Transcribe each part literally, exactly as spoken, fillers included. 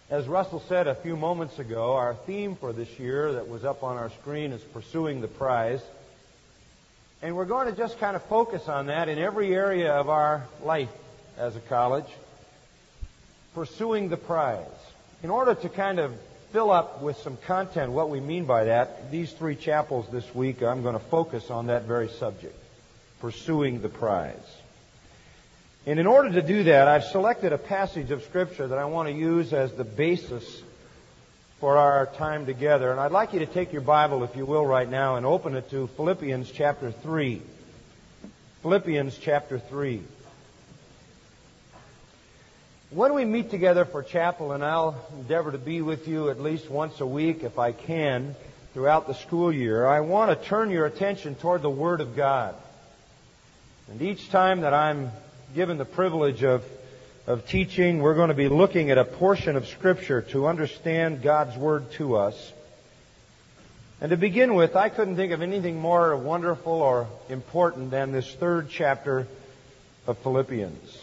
As Russell said a few moments ago, our theme for this year that was up on our screen is Pursuing the Prize. And we're going to just kind of focus on that in every area of our life as a college. Pursuing the prize. In order to kind of fill up with some content what we mean by that, these three chapels this week, I'm going to focus on that very subject. Pursuing the prize. And in order to do that, I've selected a passage of Scripture that I want to use as the basis for our time together. And I'd like you to take your Bible, if you will, right now and open it to Philippians chapter three. Philippians chapter three. When we meet together for chapel, and I'll endeavor to be with you at least once a week if I can throughout the school year, I want to turn your attention toward the Word of God. And each time that I'm given the privilege of, of teaching, we're going to be looking at a portion of Scripture to understand God's Word to us. And to begin with, I couldn't think of anything more wonderful or important than this third chapter of Philippians.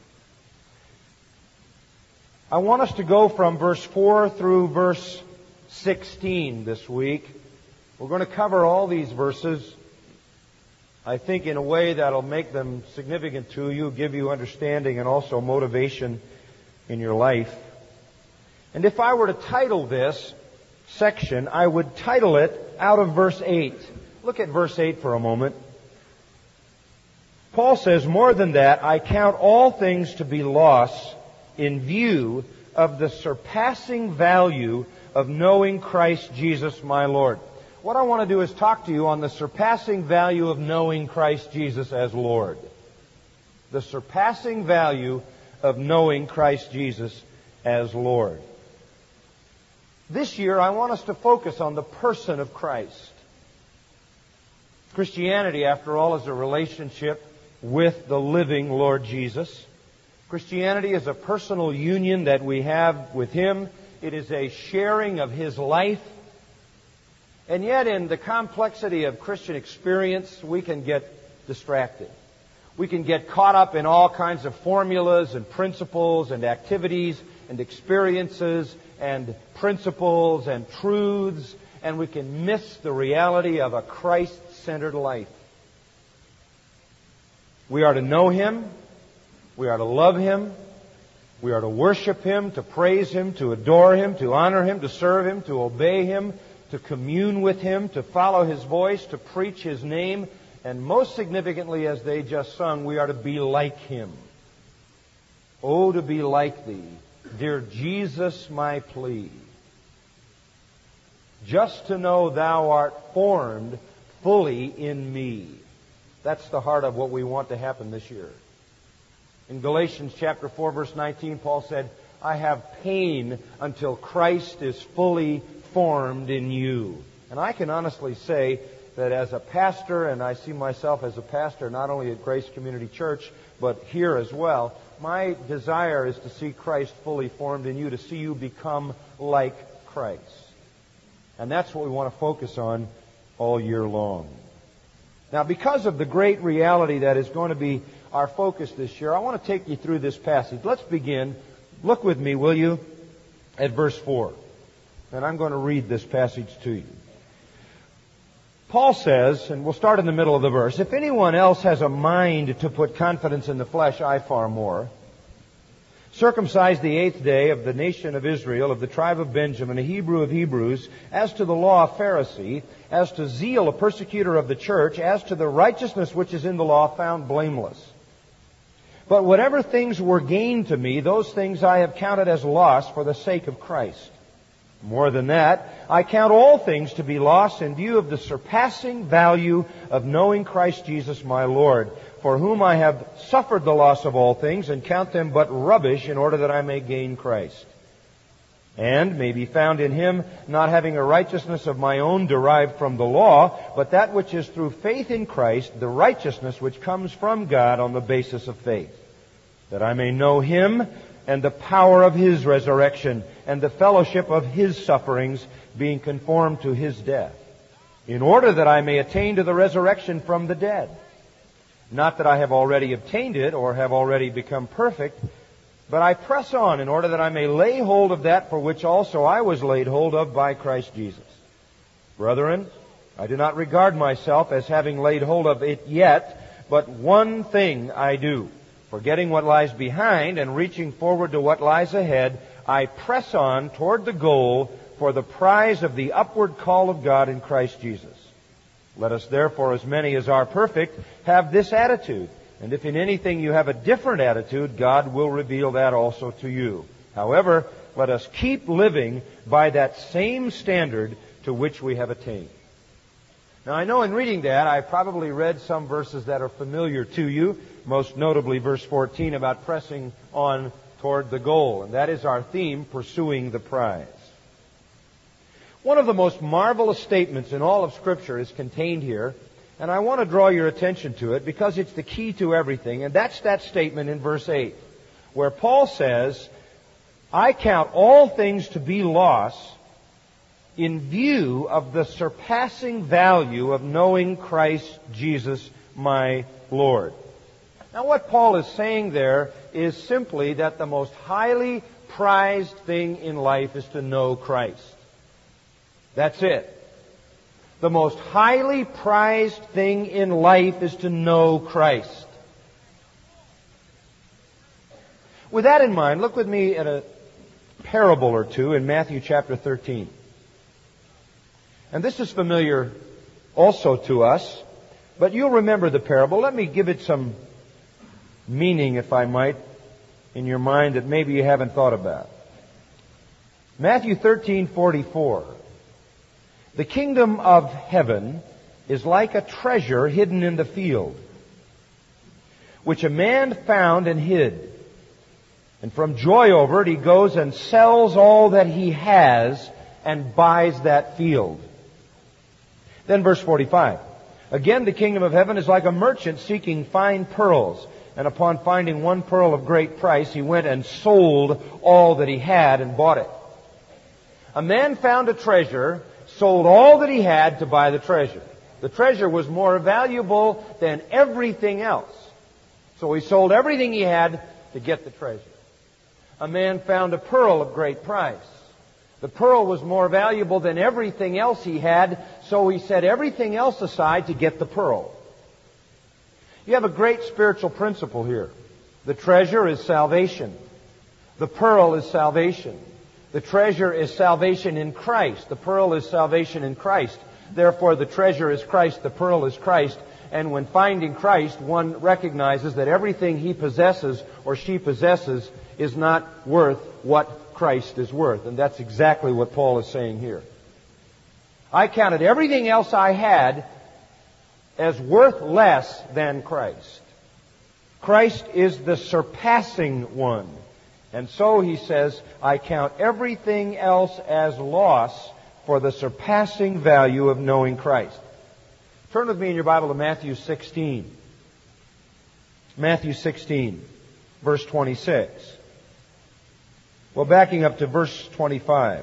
I want us to go from verse four through verse sixteen this week. We're going to cover all these verses, I think, in a way that'll make them significant to you, give you understanding and also motivation in your life. And if I were to title this section, I would title it out of verse eight. Look at verse eight for a moment. Paul says, "More than that, I count all things to be loss in view of the surpassing value of knowing Christ Jesus my Lord." What I want to do is talk to you on the surpassing value of knowing Christ Jesus as Lord. The surpassing value of knowing Christ Jesus as Lord. This year, I want us to focus on the person of Christ. Christianity, after all, is a relationship with the living Lord Jesus. Christianity is a personal union that we have with Him. It is a sharing of His life. And yet, in the complexity of Christian experience, we can get distracted. We can get caught up in all kinds of formulas and principles and activities and experiences and principles and truths, and we can miss the reality of a Christ-centered life. We are to know Him. We are to love Him. We are to worship Him, to praise Him, to adore Him, to honor Him, to serve Him, to obey Him, to commune with Him, to follow His voice, to preach His name, and most significantly, as they just sung, we are to be like Him. Oh, to be like Thee, dear Jesus, my plea. Just to know Thou art formed fully in me. That's the heart of what we want to happen this year. In Galatians chapter four, verse nineteen, Paul said, "I have pain until Christ is fully formed in you." And I can honestly say that as a pastor, and I see myself as a pastor not only at Grace Community Church, but here as well, my desire is to see Christ fully formed in you, to see you become like Christ. And that's what we want to focus on all year long. Now, because of the great reality that is going to be our focus this year, I want to take you through this passage. Let's begin. Look with me, will you, at verse four. And I'm going to read this passage to you. Paul says, and we'll start in the middle of the verse, "If anyone else has a mind to put confidence in the flesh, I far more. Circumcised the eighth day, of the nation of Israel, of the tribe of Benjamin, a Hebrew of Hebrews, as to the law, a Pharisee, as to zeal, a persecutor of the church, as to the righteousness which is in the law, found blameless. But whatever things were gained to me, those things I have counted as loss for the sake of Christ. More than that, I count all things to be loss in view of the surpassing value of knowing Christ Jesus my Lord, for whom I have suffered the loss of all things, and count them but rubbish, in order that I may gain Christ, and may be found in Him, not having a righteousness of my own derived from the law, but that which is through faith in Christ, the righteousness which comes from God on the basis of faith, that I may know Him and the power of His resurrection, and the fellowship of His sufferings, being conformed to His death, in order that I may attain to the resurrection from the dead. Not that I have already obtained it, or have already become perfect, But I press on in order that I may lay hold of that for which also I was laid hold of by Christ Jesus. Brethren, I do not regard myself as having laid hold of it yet, but one thing I do, forgetting what lies behind and reaching forward to what lies ahead, I press on toward the goal for the prize of the upward call of God in Christ Jesus. Let us therefore, as many as are perfect, have this attitude. And if in anything you have a different attitude, God will reveal that also to you. However, let us keep living by that same standard to which we have attained. Now, I know in reading that, I probably read some verses that are familiar to you, most notably verse fourteen about pressing on toward the goal. And that is our theme, pursuing the prize. One of the most marvelous statements in all of Scripture is contained here, and I want to draw your attention to it because it's the key to everything, and that's that statement in verse eight, where Paul says, I count all things to be loss in view of the surpassing value of knowing Christ Jesus my Lord. Now what Paul is saying there is simply that the most highly prized thing in life is to know Christ. That's it. The most highly prized thing in life is to know Christ. With that in mind, look with me at a parable or two in Matthew chapter thirteen. And this is familiar also to us, but you'll remember the parable. Let me give it some meaning, if I might, in your mind that maybe you haven't thought about. Matthew thirteen forty-four. The kingdom of heaven is like a treasure hidden in the field, which a man found and hid. And from joy over it, he goes and sells all that he has and buys that field. Then verse forty-five. Again, the kingdom of heaven is like a merchant seeking fine pearls. And upon finding one pearl of great price, he went and sold all that he had and bought it. A man found a treasure, sold all that he had to buy the treasure. The treasure was more valuable than everything else. So he sold everything he had to get the treasure. A man found a pearl of great price. The pearl was more valuable than everything else he had, so he set everything else aside to get the pearl. You have a great spiritual principle here. The treasure is salvation. The pearl is salvation. The treasure is salvation in Christ. The pearl is salvation in Christ. Therefore, the treasure is Christ, the pearl is Christ. And when finding Christ, one recognizes that everything he possesses or she possesses is not worth what Christ is worth. And that's exactly what Paul is saying here. I counted everything else I had as worth less than Christ. Christ is the surpassing one. And so he says, I count everything else as loss for the surpassing value of knowing Christ. Turn with me in your Bible to Matthew sixteen. Matthew sixteen, verse twenty-six. Well, backing up to verse twenty-five.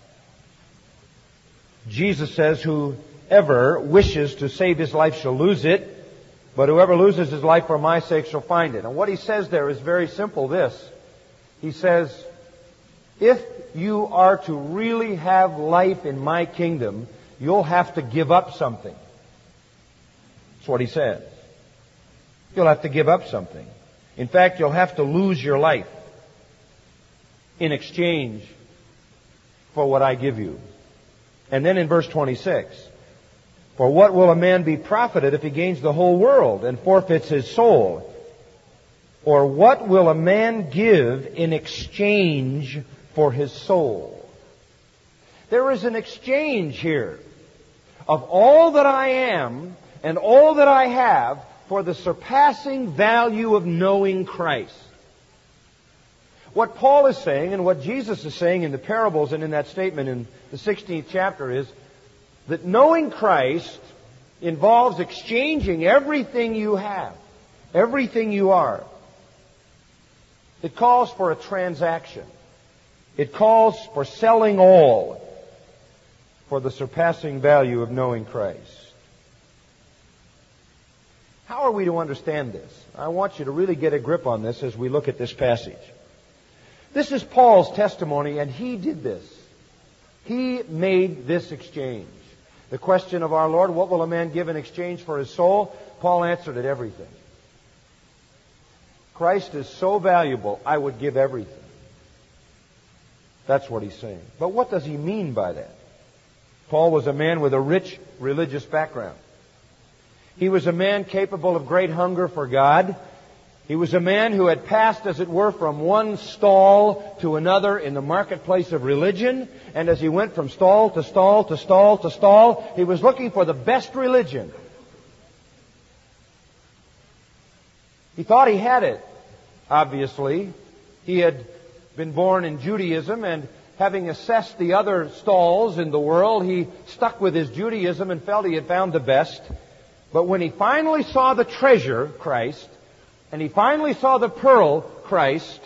Jesus says, whoever wishes to save his life shall lose it, but whoever loses his life for my sake shall find it. And what he says there is very simple, this. He says, if you are to really have life in my kingdom, you'll have to give up something. That's what he says. You'll have to give up something. In fact, you'll have to lose your life in exchange for what I give you. And then in verse twenty-six, for what will a man be profited if he gains the whole world and forfeits his soul? Or what will a man give in exchange for his soul? There is an exchange here of all that I am and all that I have for the surpassing value of knowing Christ. What Paul is saying and what Jesus is saying in the parables and in that statement in the sixteenth chapter is that knowing Christ involves exchanging everything you have, everything you are. It calls for a transaction. It calls for selling all for the surpassing value of knowing Christ. How are we to understand this? I want you to really get a grip on this as we look at this passage. This is Paul's testimony, and he did this. He made this exchange. The question of our Lord, what will a man give in exchange for his soul? Paul answered it, everything. Christ is so valuable, I would give everything. That's what he's saying. But what does he mean by that? Paul was a man with a rich religious background. He was a man capable of great hunger for God. He was a man who had passed, as it were, from one stall to another in the marketplace of religion. And as he went from stall to stall to stall to stall, he was looking for the best religion. He thought he had it, obviously. He had been born in Judaism, and having assessed the other stalls in the world, he stuck with his Judaism and felt he had found the best. But when he finally saw the treasure, Christ, and he finally saw the pearl, Christ,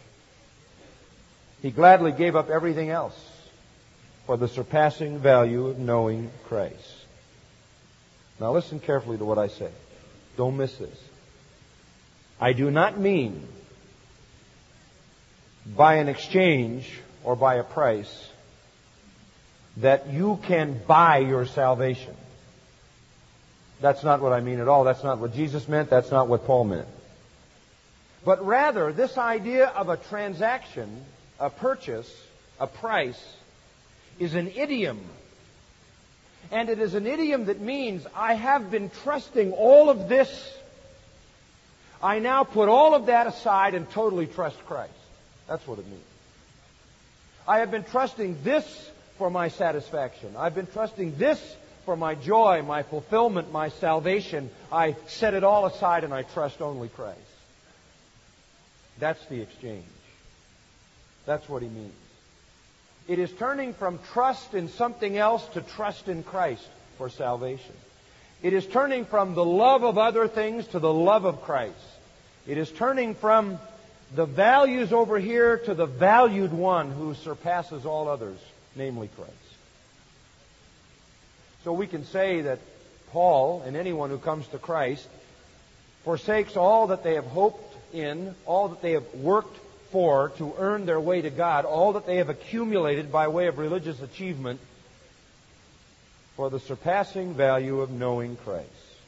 he gladly gave up everything else for the surpassing value of knowing Christ. Now listen carefully to what I say. Don't miss this. I do not mean by an exchange or by a price that you can buy your salvation. That's not what I mean at all. That's not what Jesus meant. That's not what Paul meant. But rather, this idea of a transaction, a purchase, a price, is an idiom. And it is an idiom that means I have been trusting all of this. I now put all of that aside and totally trust Christ. That's what it means. I have been trusting this for my satisfaction. I've been trusting this for my joy, my fulfillment, my salvation. I set it all aside and I trust only Christ. That's the exchange. That's what he means. It is turning from trust in something else to trust in Christ for salvation. It is turning from the love of other things to the love of Christ. It is turning from the values over here to the valued one who surpasses all others, namely Christ. So we can say that Paul, and anyone who comes to Christ, forsakes all that they have hoped in, all that they have worked for to earn their way to God, all that they have accumulated by way of religious achievement, for the surpassing value of knowing Christ.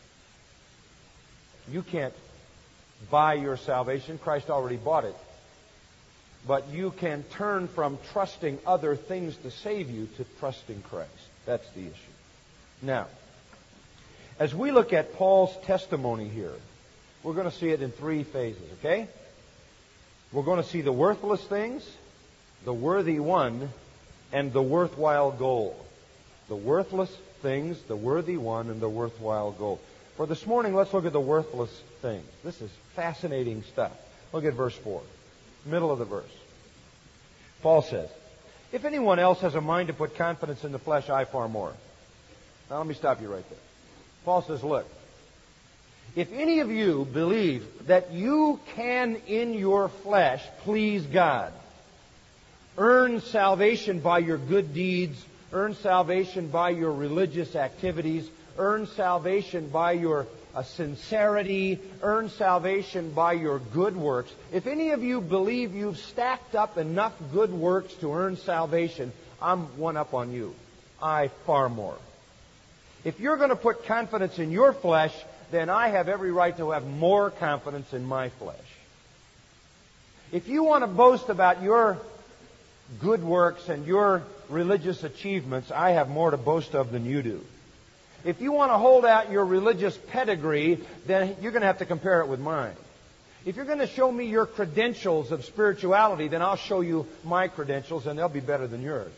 You can't buy your salvation. Christ already bought it. But you can turn from trusting other things to save you to trusting Christ. That's the issue. Now, as we look at Paul's testimony here, we're going to see it in three phases, okay? We're going to see the worthless things, the worthy one, and the worthwhile goal. The worthless things, the worthy one, and the worthwhile goal. For this morning, let's look at the worthless things. This is fascinating stuff. Look at verse four, middle of the verse. Paul says, if anyone else has a mind to put confidence in the flesh, I far more. Now let me stop you right there. Paul says, look, if any of you believe that you can in your flesh please God, earn salvation by your good deeds, earn salvation by your religious activities, earn salvation by your uh, sincerity, earn salvation by your good works. If any of you believe you've stacked up enough good works to earn salvation, I'm one up on you. I far more. If you're going to put confidence in your flesh, then I have every right to have more confidence in my flesh. If you want to boast about your good works and your religious achievements, I have more to boast of than you do. If you want to hold out your religious pedigree, then you're going to have to compare it with mine. If you're going to show me your credentials of spirituality, then I'll show you my credentials, and they'll be better than yours.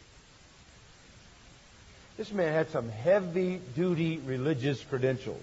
This man had some heavy-duty religious credentials.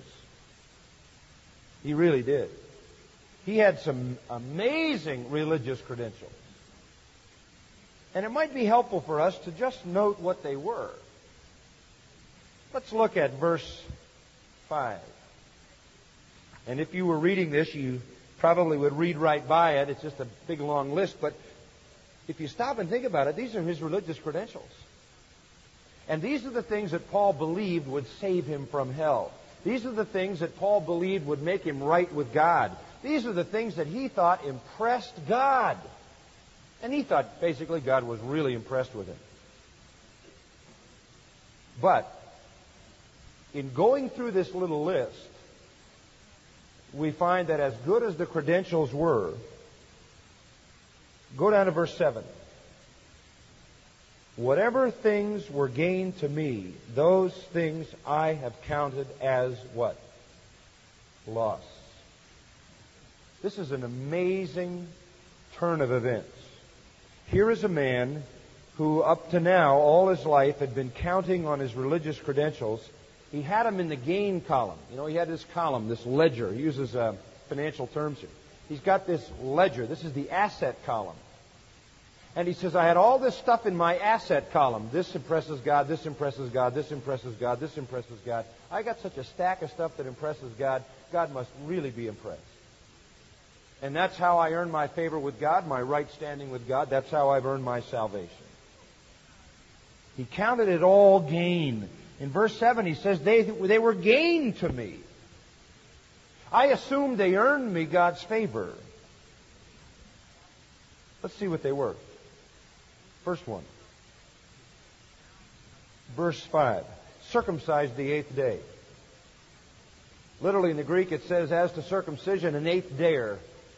He really did. He had some amazing religious credentials. And it might be helpful for us to just note what they were. Let's look at verse five. And if you were reading this, you probably would read right by it. It's just a big, long list. But if you stop and think about it, these are his religious credentials. And these are the things that Paul believed would save him from hell. These are the things that Paul believed would make him right with God. These are the things that he thought impressed God. And he thought basically God was really impressed with him. But in going through this little list, we find that as good as the credentials were, go down to verse seven. Whatever things were gained to me, those things I have counted as what? Loss. This is an amazing turn of events. Here is a man who up to now, all his life, had been counting on his religious credentials. He had them in the gain column. You know, he had this column, this ledger. He uses uh, financial terms here. He's got this ledger. This is the asset column. And he says, I had all this stuff in my asset column. This impresses God, this impresses God, this impresses God, this impresses God. I got such a stack of stuff that impresses God. God must really be impressed. And that's how I earn my favor with God, my right standing with God. That's how I've earned my salvation. He counted it all gain. In verse seven, he says, they, they were gain to me. I assumed they earned me God's favor. Let's see what they were. First one. Verse five. Circumcised the eighth day. Literally in the Greek it says, as to circumcision, an eighth dayer.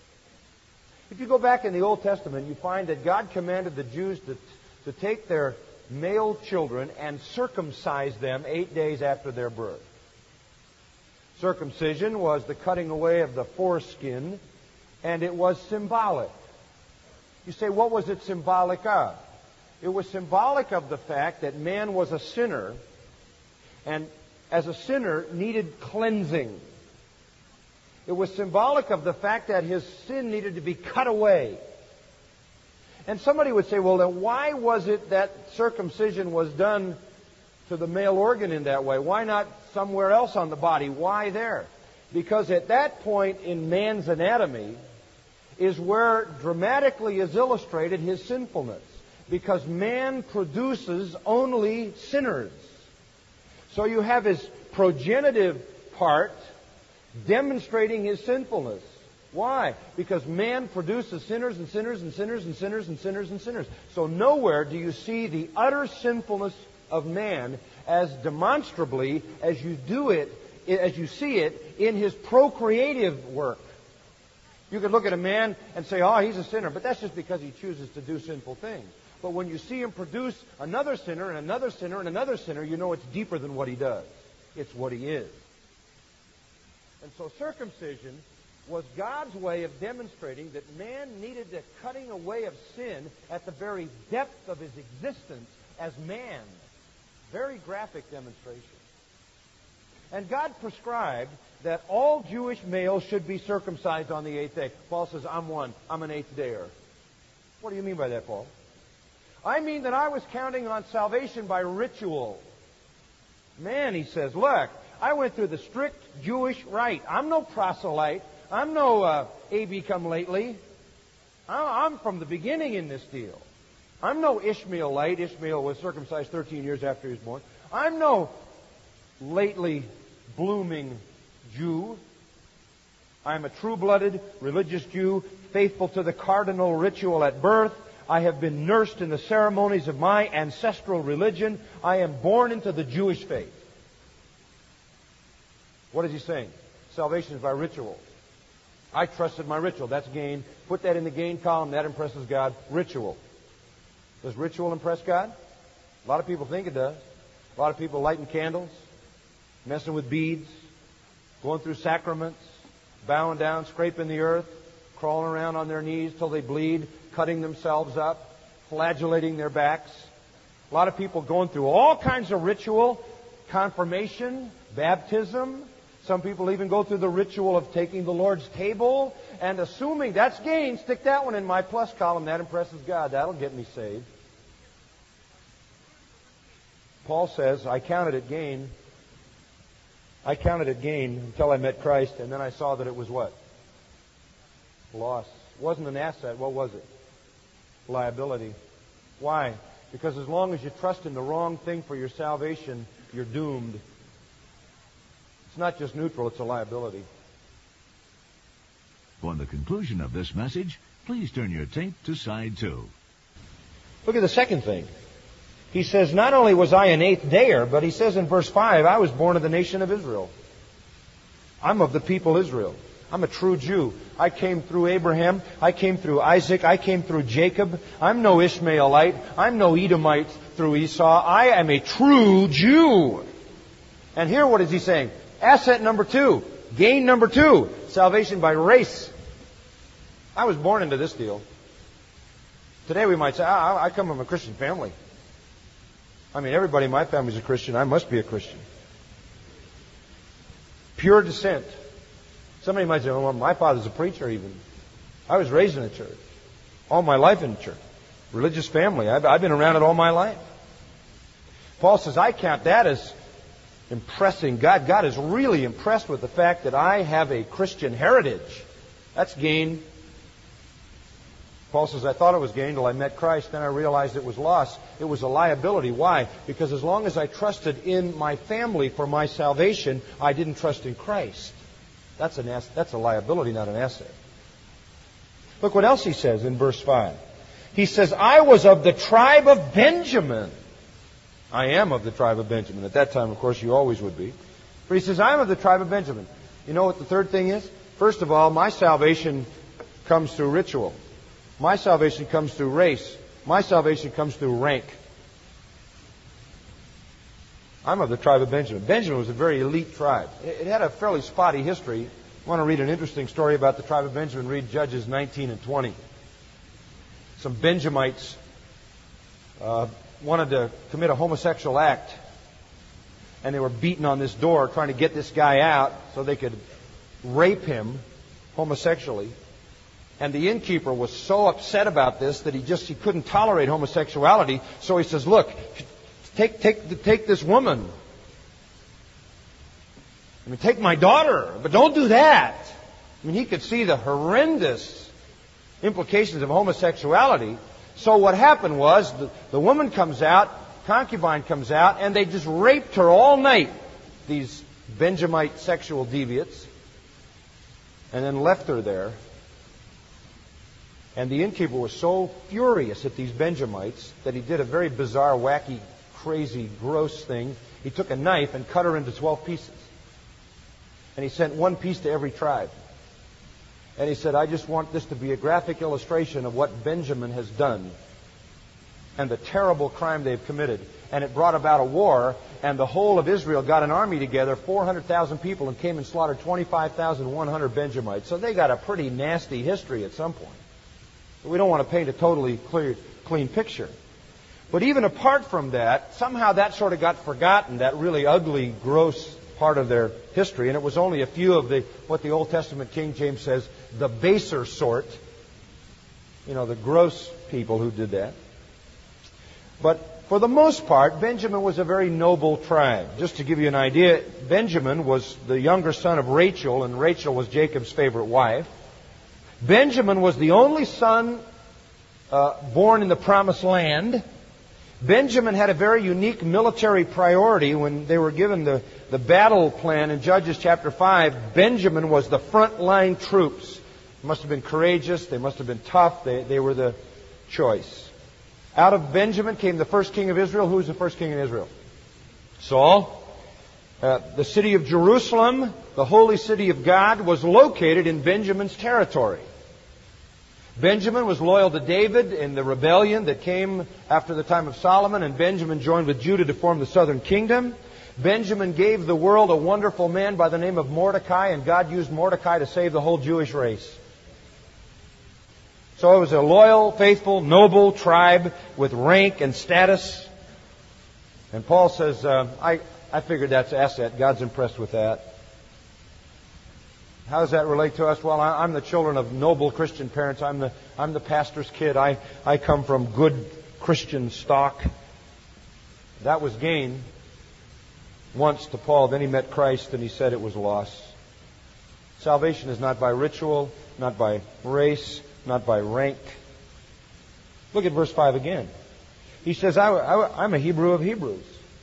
If you go back in the Old Testament, you find that God commanded the Jews to, to take their male children and circumcise them eight days after their birth. Circumcision was the cutting away of the foreskin, and it was symbolic. You say, what was it symbolic of? It was symbolic of the fact that man was a sinner, and as a sinner needed cleansing. It was symbolic of the fact that his sin needed to be cut away. And somebody would say, well, then why was it that circumcision was done to the male organ in that way? Why not somewhere else on the body? Why there? Because at that point in man's anatomy is where dramatically is illustrated his sinfulness. Because man produces only sinners. So you have his progenitive part demonstrating his sinfulness. Why? Because man produces sinners and sinners and sinners and sinners and sinners and sinners. So nowhere do you see the utter sinfulness of man as demonstrably as you do it, as you see it in his procreative work. You could look at a man and say, oh, he's a sinner, but that's just because he chooses to do sinful things. But when you see him produce another sinner and another sinner and another sinner, you know it's deeper than what he does. It's what he is. And so circumcision was God's way of demonstrating that man needed the cutting away of sin at the very depth of his existence as man. Very graphic demonstration. And God prescribed that all Jewish males should be circumcised on the eighth day. Paul says, I'm one. I'm an eighth dayer. What do you mean by that, Paul? I mean that I was counting on salvation by ritual. Man, he says, look, I went through the strict Jewish rite. I'm no proselyte. I'm no uh, A B come lately. I'm from the beginning in this deal. I'm no Ishmaelite. Ishmael was circumcised thirteen years after he was born. I'm no lately blooming Jew. I'm a true-blooded religious Jew, faithful to the cardinal ritual at birth. I have been nursed in the ceremonies of my ancestral religion. I am born into the Jewish faith. What is he saying? Salvation is by ritual. I trusted my ritual. That's gain. Put that in the gain column. That impresses God. Ritual. Does ritual impress God? A lot of people think it does. A lot of people lighting candles, messing with beads, going through sacraments, bowing down, scraping the earth, crawling around on their knees till they bleed, cutting themselves up, flagellating their backs. A lot of people going through all kinds of ritual, confirmation, baptism. Some people even go through the ritual of taking the Lord's table and assuming that's gain. Stick that one in my plus column. That impresses God. That'll get me saved. Paul says, I counted it gain. I counted it gain until I met Christ, and then I saw that it was what? Loss. It wasn't an asset. What was it? Liability. Why? Because as long as you trust in the wrong thing for your salvation, you're doomed. It's not just neutral, it's a liability. For the conclusion of this message, please turn your tape to side two. Look at the second thing. He says, not only was I an eighth dayer, but he says in verse five, I was born of the nation of Israel. I'm of the people Israel. I'm a true Jew. I came through Abraham. I came through Isaac. I came through Jacob. I'm no Ishmaelite. I'm no Edomite through Esau. I am a true Jew. And here what is he saying? Asset number two. Gain number two. Salvation by race. I was born into this deal. Today we might say, I come from a Christian family. I mean, everybody in my family is a Christian. I must be a Christian. Pure descent. Somebody might say, well, my father's a preacher even. I was raised in a church. All my life in a church. Religious family. I've, I've been around it all my life. Paul says, I count that as impressing God. God is really impressed with the fact that I have a Christian heritage. That's gain. Paul says, I thought it was gain till I met Christ. Then I realized it was loss. It was a liability. Why? Because as long as I trusted in my family for my salvation, I didn't trust in Christ. That's an ass- that's a liability, not an asset. Look what else he says in verse five. He says, I was of the tribe of Benjamin. I am of the tribe of Benjamin. At that time, of course, you always would be. But he says, I am of the tribe of Benjamin. You know what the third thing is? First of all, my salvation comes through ritual. My salvation comes through race. My salvation comes through rank. I'm of the tribe of Benjamin. Benjamin was a very elite tribe. It had a fairly spotty history. You want to read an interesting story about the tribe of Benjamin? Read Judges nineteen and twenty. Some Benjamites uh, wanted to commit a homosexual act. And they were beating on this door trying to get this guy out so they could rape him homosexually. And the innkeeper was so upset about this that he just he couldn't tolerate homosexuality. So he says, look, take take take this woman. I mean, take my daughter, but don't do that. I mean, he could see the horrendous implications of homosexuality. So what happened was the, the woman comes out, concubine comes out, and they just raped her all night, these Benjamite sexual deviants, and then left her there. And the innkeeper was so furious at these Benjamites that he did a very bizarre, wacky, crazy, gross thing. He took a knife and cut her into twelve pieces. And he sent one piece to every tribe. And he said, I just want this to be a graphic illustration of what Benjamin has done and the terrible crime they've committed. And it brought about a war, and the whole of Israel got an army together, four hundred thousand people, and came and slaughtered twenty-five thousand one hundred Benjamites. So they got a pretty nasty history at some point. We don't want to paint a totally clear, clean picture. But even apart from that, somehow that sort of got forgotten, that really ugly, gross part of their history. And it was only a few of the, what the Old Testament King James says, the baser sort. You know, the gross people who did that. But for the most part, Benjamin was a very noble tribe. Just to give you an idea, Benjamin was the younger son of Rachel, and Rachel was Jacob's favorite wife. Benjamin was the only son uh, born in the Promised Land. Benjamin had a very unique military priority when they were given the, the battle plan in Judges chapter five. Benjamin was the front-line troops. They must have been courageous. They must have been tough. They, they were the choice. Out of Benjamin came the first king of Israel. Who was the first king in Israel? Saul. Uh, the city of Jerusalem, the holy city of God, was located in Benjamin's territory. Benjamin was loyal to David in the rebellion that came after the time of Solomon, and Benjamin joined with Judah to form the southern kingdom. Benjamin gave the world a wonderful man by the name of Mordecai, and God used Mordecai to save the whole Jewish race. So it was a loyal, faithful, noble tribe with rank and status. And Paul says, uh, I, I figured that's an asset. God's impressed with that. How does that relate to us? Well, I'm the children of noble Christian parents. I'm the I'm the pastor's kid. I, I come from good Christian stock. That was gain once to Paul. Then he met Christ and he said it was loss. Salvation is not by ritual, not by race, not by rank. Look at verse five again. He says, I, I, I'm a Hebrew of Hebrews.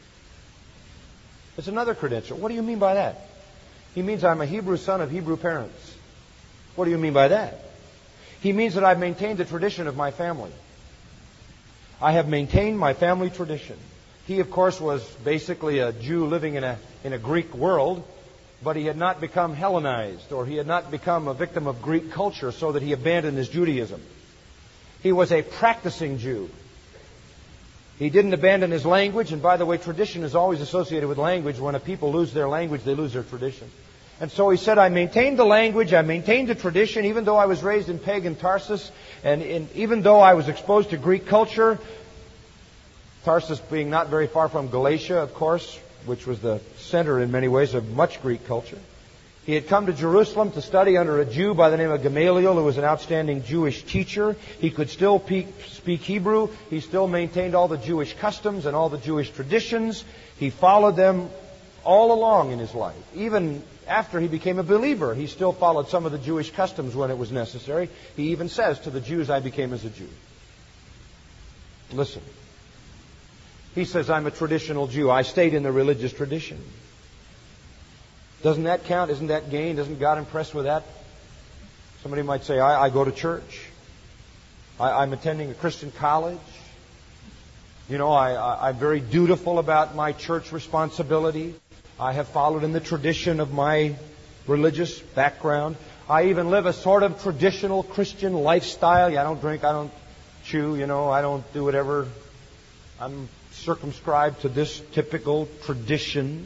It's another credential. What do you mean by that? He means I'm a Hebrew son of Hebrew parents. What do you mean by that? He means that I've maintained the tradition of my family. I have maintained my family tradition. He, of course, was basically a Jew living in a, in a Greek world, but he had not become Hellenized, or he had not become a victim of Greek culture so that he abandoned his Judaism. He was a practicing Jew. He didn't abandon his language, and by the way, tradition is always associated with language. When a people lose their language, they lose their tradition. And so he said, I maintained the language, I maintained the tradition, even though I was raised in pagan Tarsus, and in, even though I was exposed to Greek culture, Tarsus being not very far from Galatia, of course, which was the center in many ways of much Greek culture. He had come to Jerusalem to study under a Jew by the name of Gamaliel, who was an outstanding Jewish teacher. He could still speak Hebrew. He still maintained all the Jewish customs and all the Jewish traditions. He followed them all along in his life. Even after he became a believer, he still followed some of the Jewish customs when it was necessary. He even says, to the Jews, I became as a Jew. Listen. He says, I'm a traditional Jew. I stayed in the religious tradition. Doesn't that count? Isn't that gain? Isn't God impressed with that? Somebody might say, I, I go to church. I, I'm attending a Christian college. You know, I, I, I'm very dutiful about my church responsibility. I have followed in the tradition of my religious background. I even live a sort of traditional Christian lifestyle. Yeah, I don't drink, I don't chew, you know, I don't do whatever. I'm circumscribed to this typical tradition.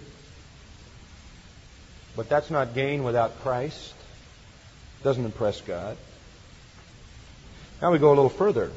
But that's not gain without Christ. Doesn't impress God. Now we go a little further.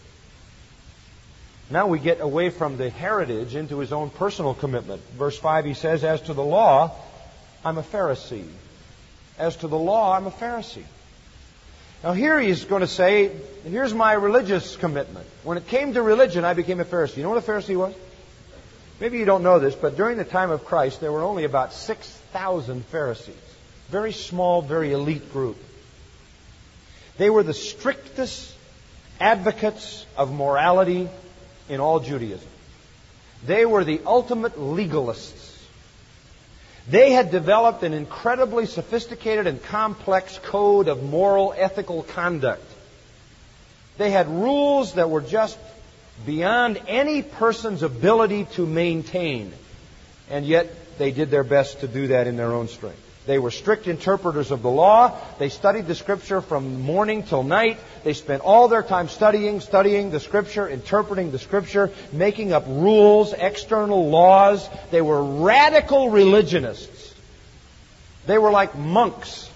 Now we get away from the heritage into his own personal commitment. Verse five, he says, as to the law, I'm a Pharisee. As to the law, I'm a Pharisee. Now here he's going to say, here's my religious commitment. When it came to religion, I became a Pharisee. You know what a Pharisee was? Maybe you don't know this, but during the time of Christ, there were only about six thousand Pharisees. Very small, very elite group. They were the strictest advocates of morality in all Judaism. They were the ultimate legalists. They had developed an incredibly sophisticated and complex code of moral, ethical conduct. They had rules that were just beyond any person's ability to maintain. And yet, they did their best to do that in their own strength. They were strict interpreters of the law. They studied the Scripture from morning till night. They spent all their time studying, studying the Scripture, interpreting the Scripture, making up rules, external laws. They were radical religionists. They were like monks.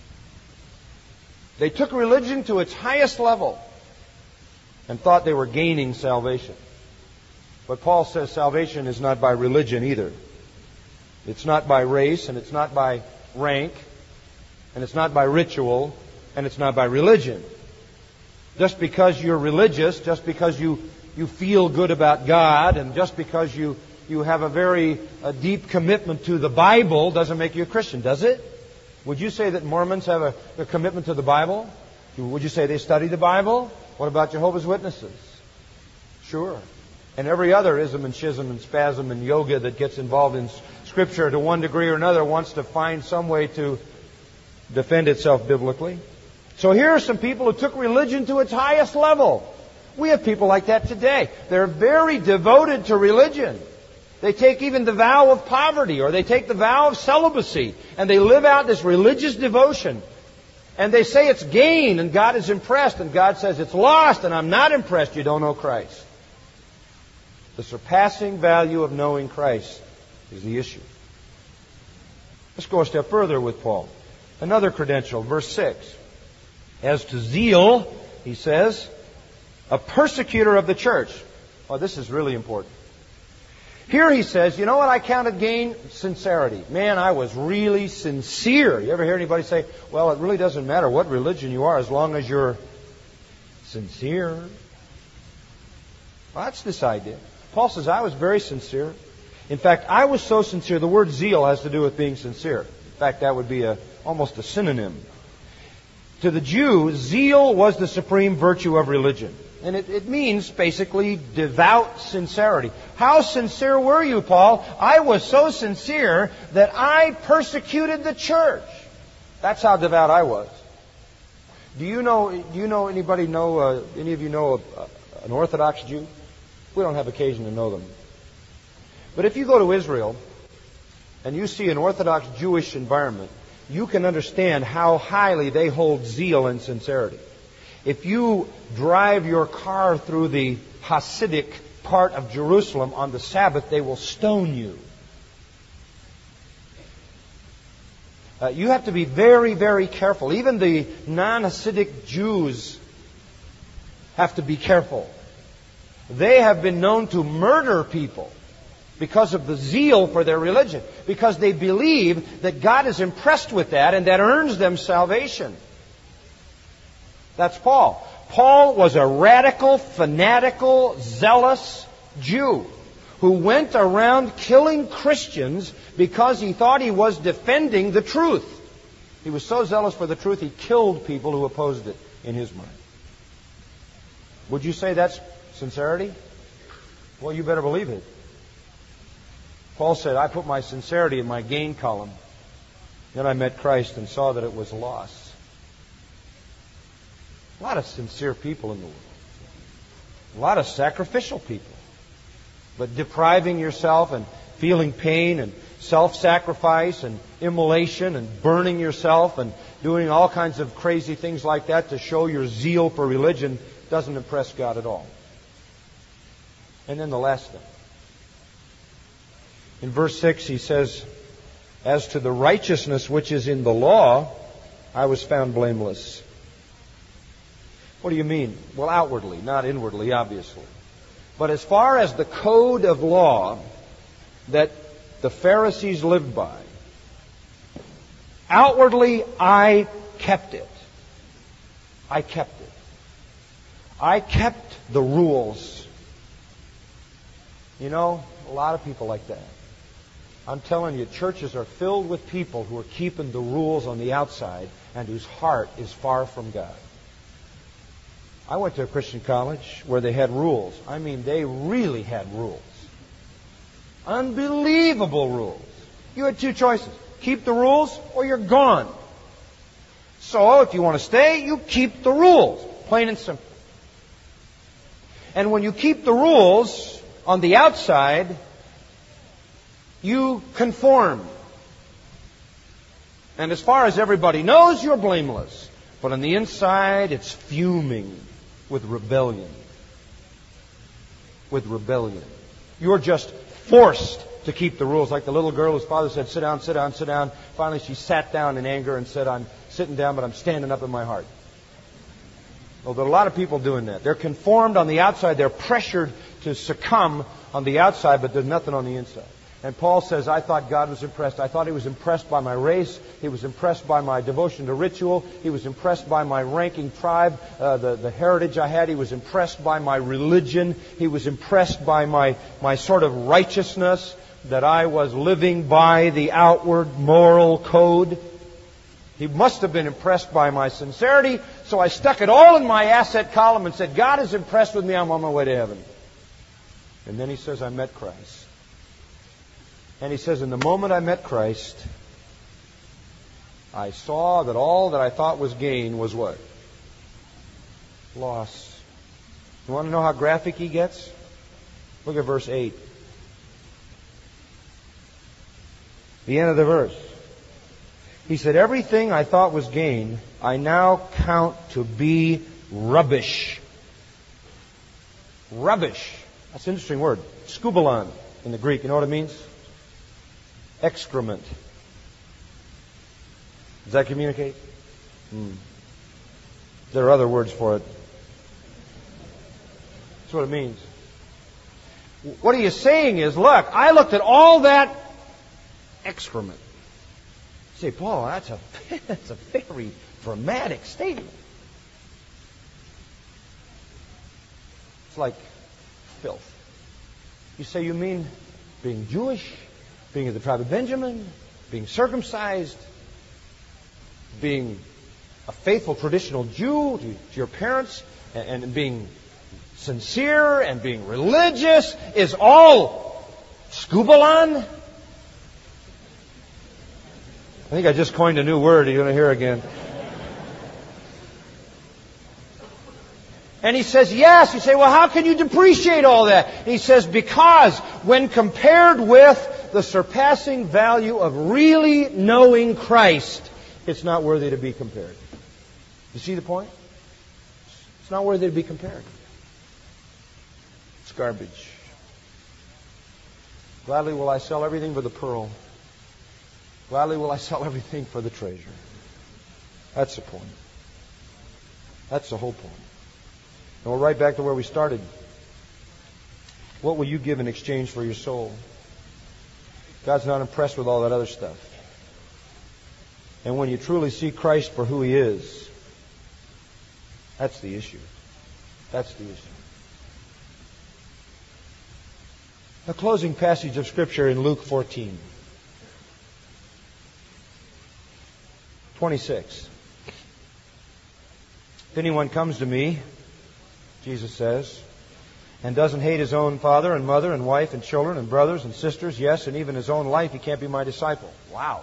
They took religion to its highest level and thought they were gaining salvation. But Paul says salvation is not by religion either. It's not by race, and it's not by rank, and it's not by ritual, and it's not by religion. Just because you're religious, just because you, you feel good about God, and just because you, you have a very a deep commitment to the Bible doesn't make you a Christian, does it? Would you say that Mormons have a, a commitment to the Bible? Would you say they study the Bible? What about Jehovah's Witnesses? Sure. And every other ism and schism and spasm and yoga that gets involved in Scripture to one degree or another wants to find some way to defend itself biblically. So here are some people who took religion to its highest level. We have people like that today. They're very devoted to religion. They take even the vow of poverty, or they take the vow of celibacy, and they live out this religious devotion. And they say it's gain, and God is impressed, and God says it's lost, and I'm not impressed. You don't know Christ. The surpassing value of knowing Christ is the issue. Let's go a step further with Paul. Another credential, verse six. As to zeal, he says, a persecutor of the church. Oh, this is really important. Here he says, you know what I counted gain? Sincerity. Man, I was really sincere. You ever hear anybody say, well, it really doesn't matter what religion you are as long as you're sincere? Well, that's this idea. Paul says, I was very sincere. In fact, I was so sincere. The word zeal has to do with being sincere. In fact, that would be a, almost a synonym. To the Jew, zeal was the supreme virtue of religion. And it, it means basically devout sincerity. How sincere were you, Paul? I was so sincere that I persecuted the church. That's how devout I was. Do you know? Do you know anybody know? Uh, any of you know a, a, an Orthodox Jew? We don't have occasion to know them. But if you go to Israel and you see an Orthodox Jewish environment, you can understand how highly they hold zeal and sincerity. If you drive your car through the Hasidic part of Jerusalem on the Sabbath, they will stone you. Uh, you have to be very, very careful. Even the non-Hasidic Jews have to be careful. They have been known to murder people because of the zeal for their religion, because they believe that God is impressed with that and that earns them salvation. That's Paul. Paul was a radical, fanatical, zealous Jew who went around killing Christians because he thought he was defending the truth. He was so zealous for the truth, he killed people who opposed it in his mind. Would you say that's sincerity? Well, you better believe it. Paul said, I put my sincerity in my gain column. Then I met Christ and saw that it was loss. A lot of sincere people in the world. A lot of sacrificial people. But depriving yourself and feeling pain and self-sacrifice and immolation and burning yourself and doing all kinds of crazy things like that to show your zeal for religion doesn't impress God at all. And then the last thing. In verse six he says, as to the righteousness which is in the law, I was found blameless. What do you mean? Well, outwardly, not inwardly, obviously. But as far as the code of law that the Pharisees lived by, outwardly I kept it. I kept it. I kept the rules. You know, a lot of people like that. I'm telling you, churches are filled with people who are keeping the rules on the outside and whose heart is far from God. I went to a Christian college where they had rules. I mean, they really had rules. Unbelievable rules. You had two choices. Keep the rules or you're gone. So if you want to stay, you keep the rules. Plain and simple. And when you keep the rules on the outside, you conform. And as far as everybody knows, you're blameless. But on the inside, it's fuming with rebellion. With rebellion. You're just forced to keep the rules. Like the little girl whose father said, sit down, sit down, sit down. Finally, she sat down in anger and said, I'm sitting down, but I'm standing up in my heart. Well, there are a lot of people doing that. They're conformed on the outside. They're pressured to succumb on the outside, but there's nothing on the inside. And Paul says, I thought God was impressed. I thought He was impressed by my race. He was impressed by my devotion to ritual. He was impressed by my ranking tribe, uh, the, the heritage I had. He was impressed by my religion. He was impressed by my, my sort of righteousness, that I was living by the outward moral code. He must have been impressed by my sincerity. So I stuck it all in my asset column and said, God is impressed with me. I'm on my way to heaven. And then he says, I met Christ. And he says, in the moment I met Christ, I saw that all that I thought was gain was what? Loss. You want to know how graphic he gets? Look at verse eight. The end of the verse. He said, everything I thought was gain, I now count to be rubbish. Rubbish. That's an interesting word. Skubalon in the Greek. You know what it means? Excrement. Does that communicate? Hmm. There are other words for it. That's what it means. What he is saying is, look, I looked at all that excrement. You say, Paul, that's a, that's a very dramatic statement. It's like filth. You say, you mean being Jewish? Being of the tribe of Benjamin, being circumcised, being a faithful traditional Jew to, to your parents, and, and being sincere and being religious is all skubalon? I think I just coined a new word you're going to hear again. And he says, yes. You say, well, how can you depreciate all that? And he says, because when compared with the surpassing value of really knowing Christ, it's not worthy to be compared. You see the point? It's not worthy to be compared. It's garbage. Gladly will I sell everything for the pearl. Gladly will I sell everything for the treasure. That's the point. That's the whole point. And we're right back to where we started. What will you give in exchange for your soul? God's not impressed with all that other stuff. And when you truly see Christ for who He is, that's the issue. That's the issue. A closing passage of Scripture in Luke fourteen. twenty-six. If anyone comes to me, Jesus says, and doesn't hate his own father and mother and wife and children and brothers and sisters, yes, and even his own life, he can't be my disciple. Wow.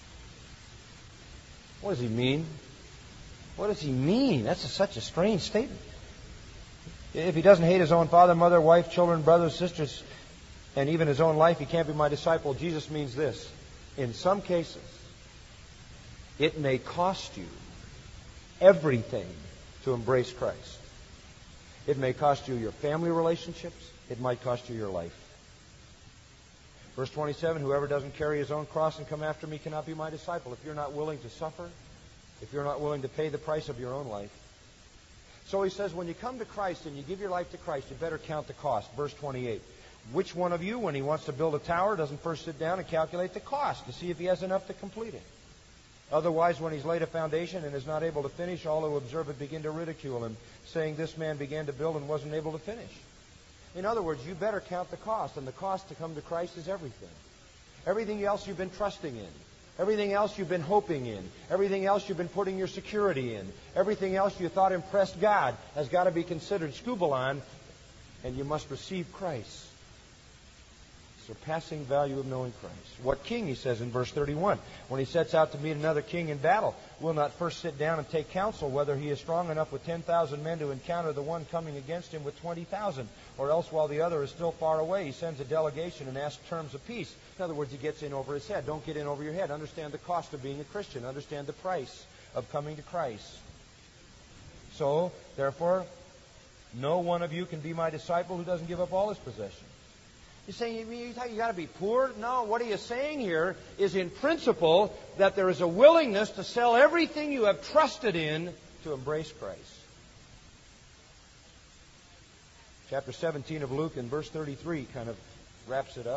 What does he mean? What does he mean? That's a, such a strange statement. If he doesn't hate his own father, mother, wife, children, brothers, sisters, and even his own life, he can't be my disciple. Jesus means this. In some cases, it may cost you everything to embrace Christ. It may cost you your family relationships. It might cost you your life. Verse twenty-seven, whoever doesn't carry his own cross and come after me cannot be my disciple. If you're not willing to suffer, if you're not willing to pay the price of your own life. So he says, when you come to Christ and you give your life to Christ, you better count the cost. Verse twenty-eight. Which one of you, when he wants to build a tower, doesn't first sit down and calculate the cost to see if he has enough to complete it? Otherwise, when he's laid a foundation and is not able to finish, all who observe it begin to ridicule him, saying, this man began to build and wasn't able to finish. In other words, you better count the cost, and the cost to come to Christ is everything. Everything else you've been trusting in, everything else you've been hoping in, everything else you've been putting your security in, everything else you thought impressed God has got to be considered skubalon, and you must receive Christ. Surpassing value of knowing Christ. What king, he says in verse thirty-one, when he sets out to meet another king in battle, will not first sit down and take counsel whether he is strong enough with ten thousand men to encounter the one coming against him with twenty thousand, or else while the other is still far away, he sends a delegation and asks terms of peace. In other words, he gets in over his head. Don't get in over your head. Understand the cost of being a Christian. Understand the price of coming to Christ. So, therefore, no one of you can be my disciple who doesn't give up all his possessions. You're saying, you mean you got to be poor? No, what he is saying here is in principle that there is a willingness to sell everything you have trusted in to embrace Christ. Chapter seventeen of Luke in verse thirty-three kind of wraps it up.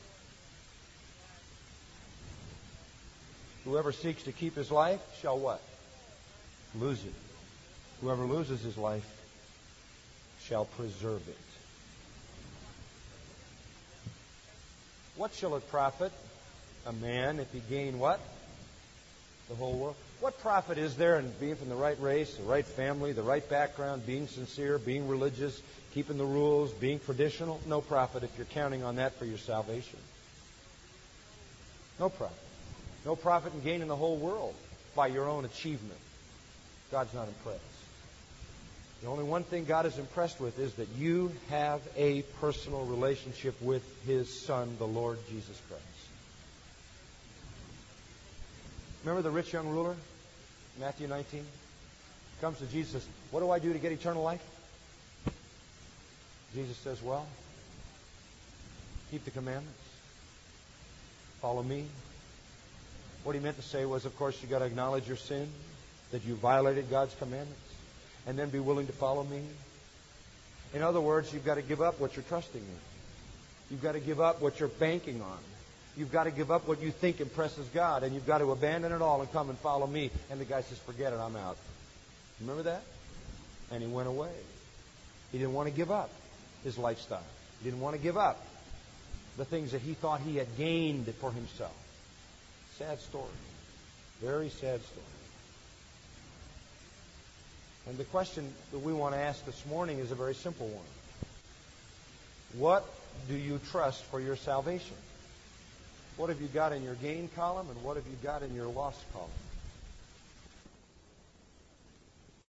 Whoever seeks to keep his life shall what? Lose it. Whoever loses his life shall preserve it. What shall it profit a man if he gain what? The whole world. What profit is there in being from the right race, the right family, the right background, being sincere, being religious, keeping the rules, being traditional? No profit if you're counting on that for your salvation. No profit. No profit in gaining the whole world by your own achievement. God's not impressed. The only one thing God is impressed with is that you have a personal relationship with His Son, the Lord Jesus Christ. Remember the rich young ruler? Matthew nineteen? Comes to Jesus and says, what do I do to get eternal life? Jesus says, well, keep the commandments. Follow me. What he meant to say was, of course, you've got to acknowledge your sin, that you violated God's commandments, and then be willing to follow me. In other words, you've got to give up what you're trusting in. You've got to give up what you're banking on. You've got to give up what you think impresses God, and you've got to abandon it all and come and follow me. And the guy says, forget it, I'm out. Remember that? And he went away. He didn't want to give up his lifestyle. He didn't want to give up the things that he thought he had gained for himself. Sad story. Very sad story. And the question that we want to ask this morning is a very simple one. What do you trust for your salvation? What have you got in your gain column, and what have you got in your loss column?